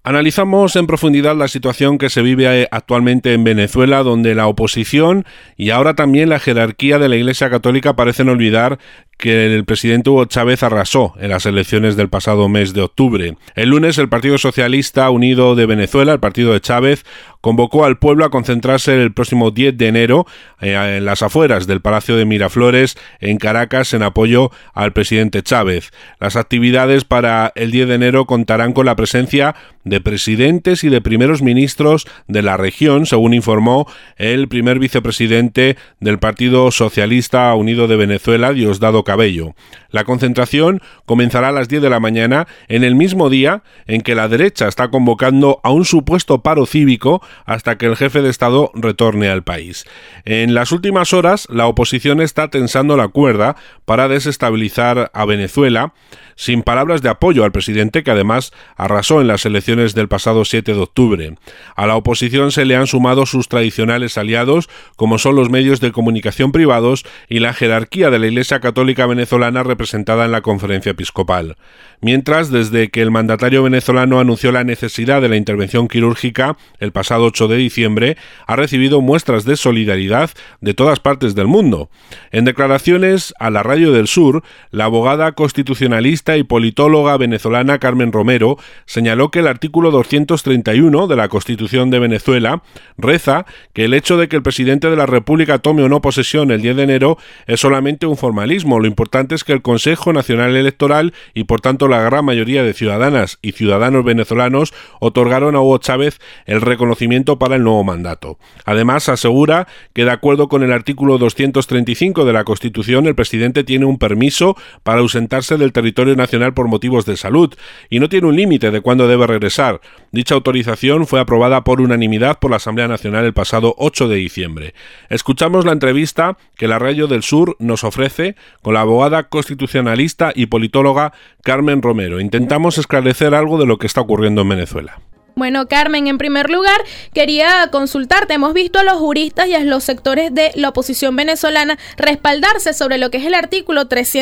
Analizamos en profundidad la situación que se vive actualmente en Venezuela, donde la oposición y ahora también la jerarquía de la Iglesia Católica parecen olvidar que el presidente Hugo Chávez arrasó en las elecciones del pasado mes de octubre. El lunes, el Partido Socialista Unido de Venezuela, el partido de Chávez, convocó al pueblo a concentrarse el próximo 10 de enero en las afueras del Palacio de Miraflores, en Caracas, en apoyo al presidente Chávez. Las actividades para el 10 de enero contarán con la presencia de presidentes y de primeros ministros de la región, según informó el primer vicepresidente del Partido Socialista Unido de Venezuela, Diosdado Cabello. La concentración comenzará a las 10 de la mañana, en el mismo día en que la derecha está convocando a un supuesto paro cívico hasta que el jefe de Estado retorne al país. En las últimas horas, la oposición está tensando la cuerda para desestabilizar a Venezuela, sin palabras de apoyo al presidente, que además arrasó en las elecciones del pasado 7 de octubre. A la oposición se le han sumado sus tradicionales aliados, como son los medios de comunicación privados y la jerarquía de la Iglesia Católica venezolana representada en la Conferencia Episcopal. Mientras, desde que el mandatario venezolano anunció la necesidad de la intervención quirúrgica el pasado 8 de diciembre, ha recibido muestras de solidaridad de todas partes del mundo. En declaraciones a la Radio del Sur, la abogada constitucionalista y politóloga venezolana Carmen Romero señaló que el artículo 231 de la Constitución de Venezuela reza que el hecho de que el presidente de la República tome o no posesión el 10 de enero es solamente un formalismo. Lo importante es que el Consejo Nacional Electoral y por tanto la gran mayoría de ciudadanas y ciudadanos venezolanos otorgaron a Hugo Chávez el reconocimiento para el nuevo mandato. Además, asegura que de acuerdo con el artículo 235 de la Constitución, el presidente tiene un permiso para ausentarse del territorio nacional por motivos de salud y no tiene un límite de cuándo debe regresar. Dicha autorización fue aprobada por unanimidad por la Asamblea Nacional el pasado 8 de diciembre. Escuchamos la entrevista que la Radio del Sur nos ofrece con la abogada constitucionalista y politóloga Carmen Romero. Intentamos esclarecer algo de lo que está ocurriendo en Venezuela. Bueno, Carmen, en primer lugar, quería consultarte. Hemos visto a los juristas y a los sectores de la oposición venezolana respaldarse sobre lo que es el artículo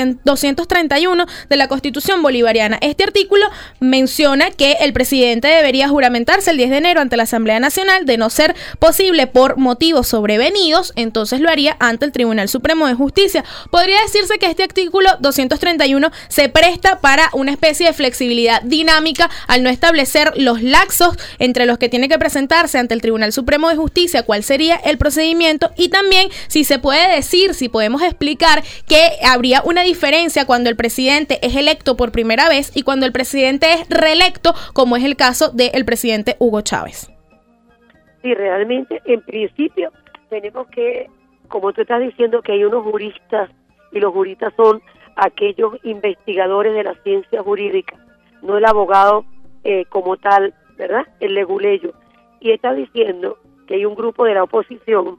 231 de la Constitución bolivariana. Este artículo menciona que el presidente debería juramentarse el 10 de enero ante la Asamblea Nacional. De no ser posible por motivos sobrevenidos, entonces lo haría ante el Tribunal Supremo de Justicia. Podría decirse que este artículo 231 se presta para una especie de flexibilidad dinámica al no establecer los lapsos entre los que tiene que presentarse ante el Tribunal Supremo de Justicia, cuál sería el procedimiento, y también si se puede decir, si podemos explicar que habría una diferencia cuando el presidente es electo por primera vez y cuando el presidente es reelecto, como es el caso del presidente Hugo Chávez. Sí, realmente, en principio, tenemos que, como tú estás diciendo, que hay unos juristas, y los juristas son aquellos investigadores de la ciencia jurídica, no el abogado como tal, ¿verdad? El leguleyo. Y está diciendo que hay un grupo de la oposición,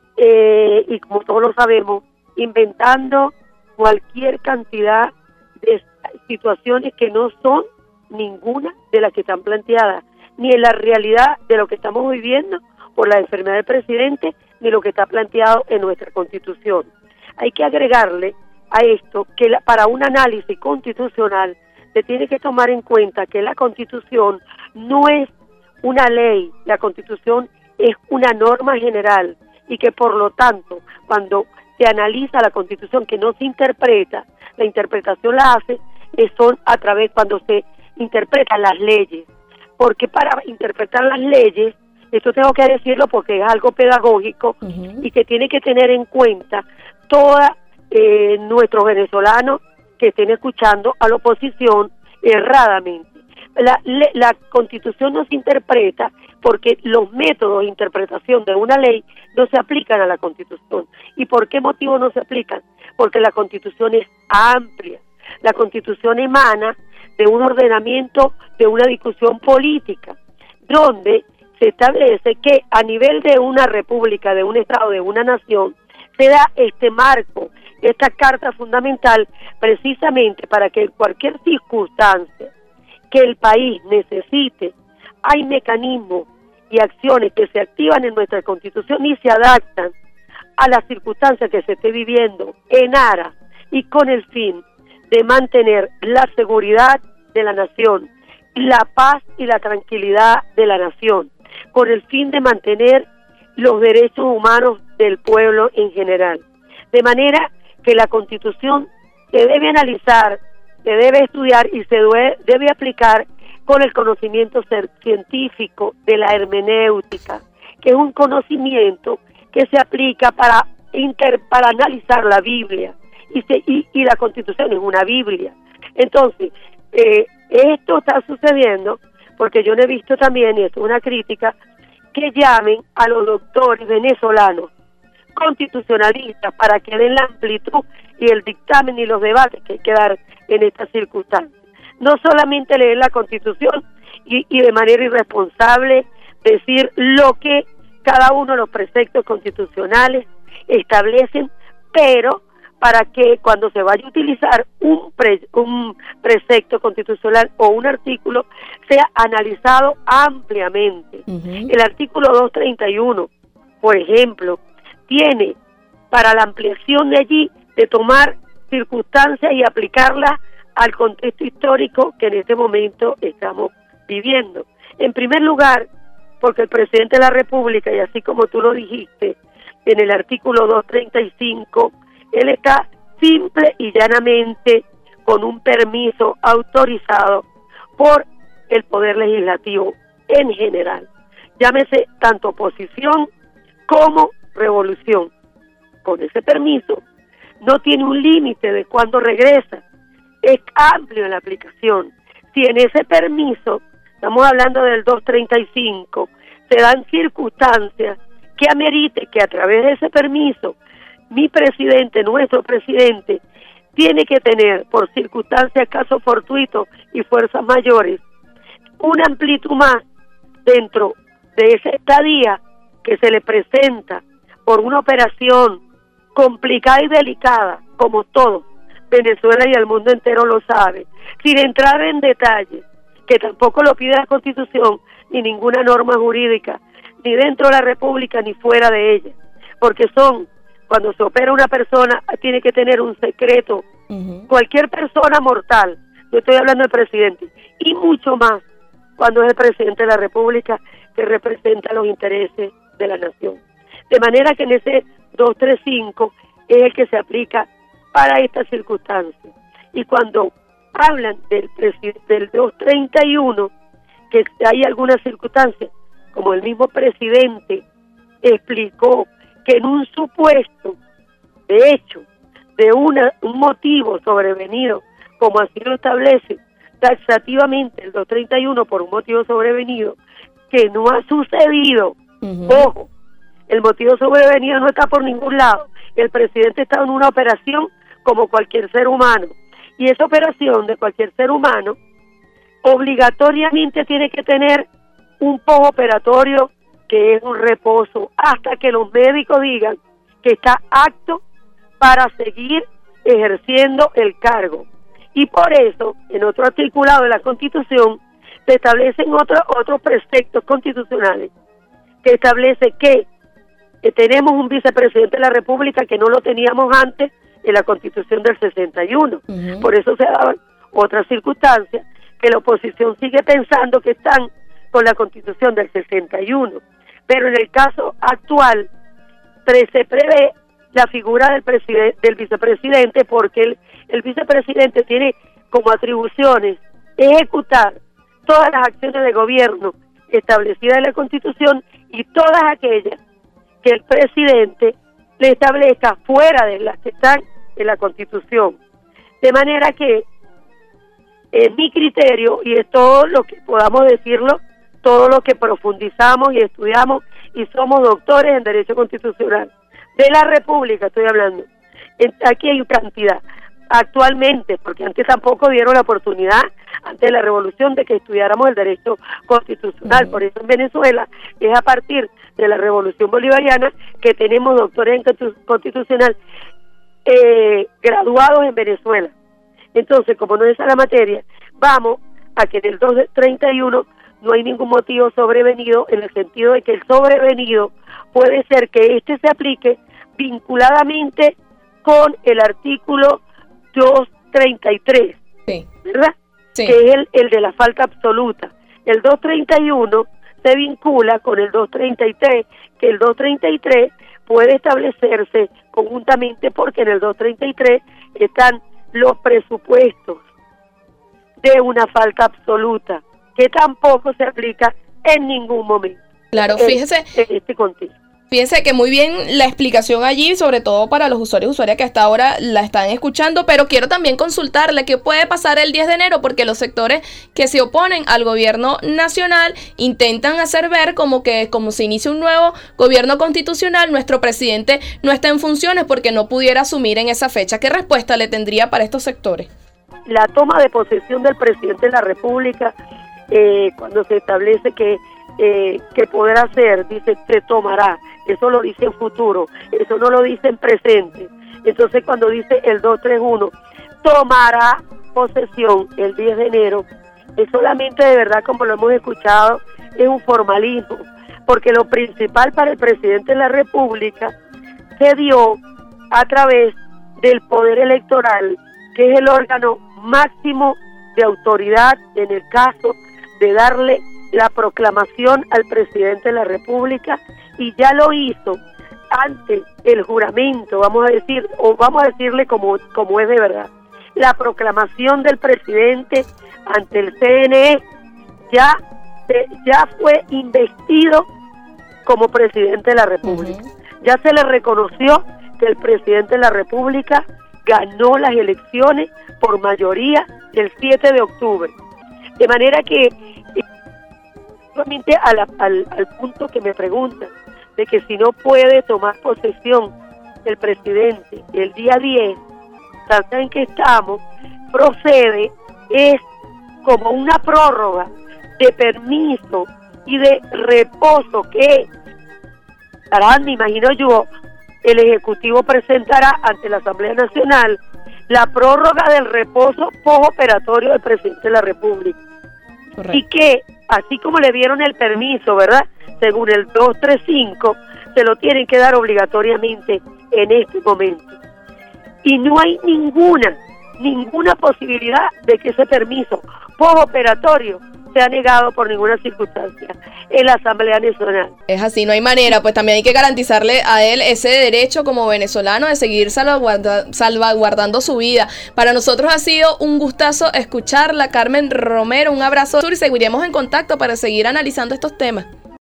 y como todos lo sabemos, inventando cualquier cantidad de situaciones que no son ninguna de las que están planteadas, ni en la realidad de lo que estamos viviendo por la enfermedad del presidente, ni lo que está planteado en nuestra Constitución. Hay que agregarle a esto que para un análisis constitucional se tiene que tomar en cuenta que la Constitución no es una ley, la Constitución es una norma general y que por lo tanto cuando se analiza la Constitución que no se interpreta, la interpretación la hace son a través cuando se interpretan las leyes, porque para interpretar las leyes, esto tengo que decirlo porque es algo pedagógico y se tiene que tener en cuenta todos nuestros venezolanos que estén escuchando a la oposición erradamente. La Constitución no se interpreta porque los métodos de interpretación de una ley no se aplican a la Constitución. ¿Y por qué motivo no se aplican? Porque la Constitución es amplia. La Constitución emana de un ordenamiento, de una discusión política, donde se establece que a nivel de una república, de un Estado, de una nación, se da este marco, esta carta fundamental, precisamente para que en cualquier circunstancia que el país necesite, hay mecanismos y acciones que se activan en nuestra Constitución y se adaptan a las circunstancias que se esté viviendo en aras y con el fin de mantener la seguridad de la nación, la paz y la tranquilidad de la nación, con el fin de mantener los derechos humanos del pueblo en general. De manera que la Constitución se debe analizar, se debe estudiar y se debe aplicar con el conocimiento científico de la hermenéutica, que es un conocimiento que se aplica para analizar la Biblia, y la Constitución es una Biblia. Entonces, esto está sucediendo porque yo no he visto también, y esto es una crítica, que llamen a los doctores venezolanos constitucionalistas para que den la amplitud y el dictamen y los debates que hay que dar en estas circunstancias. No solamente leer la Constitución y de manera irresponsable decir lo que cada uno de los preceptos constitucionales establecen, pero para que cuando se vaya a utilizar un precepto constitucional o un artículo sea analizado ampliamente. El artículo 231, por ejemplo, tiene para la ampliación de allí de tomar circunstancias y aplicarlas al contexto histórico que en este momento estamos viviendo. En primer lugar, porque el presidente de la República, y así como tú lo dijiste, en el artículo 235, él está simple y llanamente con un permiso autorizado por el Poder Legislativo en general. Llámese tanto oposición como revolución. Con ese permiso no tiene un límite de cuándo regresa. Es amplio en la aplicación. Si en ese permiso, estamos hablando del 235, se dan circunstancias que amerite que a través de ese permiso mi presidente, nuestro presidente, tiene que tener, por circunstancias, casos fortuitos y fuerzas mayores, una amplitud más dentro de esa estadía que se le presenta por una operación complicada y delicada, como todo Venezuela y el mundo entero lo sabe, sin entrar en detalles, que tampoco lo pide la Constitución, ni ninguna norma jurídica, ni dentro de la República, ni fuera de ella, porque cuando se opera una persona, tiene que tener un secreto. Cualquier persona mortal, yo estoy hablando del presidente, y mucho más cuando es el presidente de la República que representa los intereses de la nación. De manera que en ese 235 es el que se aplica para estas circunstancias. Y cuando hablan del 231, que hay algunas circunstancias, como el mismo presidente explicó, que en un supuesto, de hecho, de un motivo sobrevenido, como así lo establece taxativamente el 231 por un motivo sobrevenido, que no ha sucedido. Ojo, el motivo sobrevenido no está por ningún lado. El presidente está en una operación como cualquier ser humano, y esa operación de cualquier ser humano obligatoriamente tiene que tener un postoperatorio, que es un reposo, hasta que los médicos digan que está apto para seguir ejerciendo el cargo. Y por eso, en otro articulado de la Constitución, se establecen otros preceptos constitucionales, que establece que tenemos un vicepresidente de la República que no lo teníamos antes en la Constitución del 61. Por eso se daban otras circunstancias que la oposición sigue pensando que están con la Constitución del 61. Pero en el caso actual se prevé la figura del vicepresidente, porque el vicepresidente tiene como atribuciones ejecutar todas las acciones de gobierno establecidas en la Constitución y todas aquellas que el presidente le establezca fuera de las que están en la Constitución. De manera que, en mi criterio, y es todo lo que podamos decirlo, todo lo que profundizamos y estudiamos y somos doctores en Derecho Constitucional, de la República estoy hablando, aquí hay cantidad. Actualmente, porque antes tampoco dieron la oportunidad, antes de la revolución, de que estudiáramos el derecho constitucional. Por eso en Venezuela es a partir de la revolución bolivariana que tenemos doctores en constitucional graduados en Venezuela. Entonces, como no es esa la materia, vamos a que en el 231 no hay ningún motivo sobrevenido, en el sentido de que el sobrevenido puede ser que se aplique vinculadamente con el artículo 233, sí, ¿verdad? sí, que es el de la falta absoluta. El 231 se vincula con el 233, que el 233 puede establecerse conjuntamente porque en el 233 están los presupuestos de una falta absoluta, que tampoco se aplica en ningún momento. claro, fíjese. En este contexto. Fíjense que muy bien la explicación allí, sobre todo para los usuarios y usuarias que hasta ahora la están escuchando, pero quiero también consultarle qué puede pasar el 10 de enero, porque los sectores que se oponen al gobierno nacional intentan hacer ver como se inicia un nuevo gobierno constitucional, nuestro presidente no está en funciones porque no pudiera asumir en esa fecha. ¿Qué respuesta le tendría para estos sectores? La toma de posesión del presidente de la República, cuando se establece que podrá hacer, dice, se tomará. Eso lo dice en futuro, eso no lo dice en presente. Entonces cuando dice el 231, tomará posesión el 10 de enero, es solamente de verdad, como lo hemos escuchado, es un formalismo, porque lo principal para el presidente de la República se dio a través del poder electoral, que es el órgano máximo de autoridad en el caso de darle la proclamación al presidente de la República, y ya lo hizo ante el juramento, vamos a decirle como es de verdad. La proclamación del presidente ante el CNE ya fue investido como presidente de la República. Ya se le reconoció que el presidente de la República ganó las elecciones por mayoría el 7 de octubre. De manera que, solamente al punto que me preguntan, de que si no puede tomar posesión el presidente el día 10, ¿saben en qué estamos? Procede, es como una prórroga de permiso y de reposo que me imagino yo, el Ejecutivo presentará ante la Asamblea Nacional la prórroga del reposo postoperatorio del presidente de la República. Correcto. Y que, así como le dieron el permiso, ¿verdad?, según el 235, se lo tienen que dar obligatoriamente en este momento. Y no hay ninguna posibilidad de que ese permiso postoperatorio sea negado por ninguna circunstancia en la Asamblea Nacional. Es así, no hay manera, pues también hay que garantizarle a él ese derecho como venezolano de seguir salvaguardando su vida. Para nosotros ha sido un gustazo escucharla, Carmen Romero, un abrazo y seguiremos en contacto para seguir analizando estos temas.